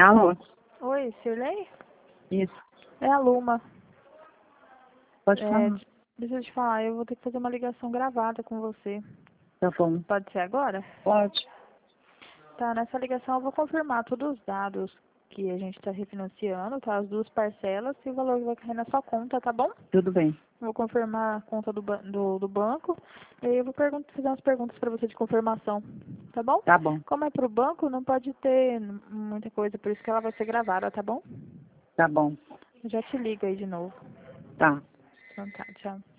Alô? Oi, Sirlei? Isso. É a Luma. Pode falar. Deixa eu te falar, eu vou ter que fazer uma ligação gravada com você. Tá bom. Pode ser agora? Pode. Tá, nessa ligação eu vou confirmar todos os dados que a gente está refinanciando, tá? As duas parcelas e o valor que vai cair na sua conta, tá bom? Tudo bem. Vou confirmar a conta do banco e aí eu vou fazer umas perguntas para você de confirmação, tá bom? Tá bom. Como é pro banco, não pode ter muita coisa, por isso que ela vai ser gravada, tá bom? Tá bom. Eu já te ligo aí de novo. Tá. Então tá, tchau.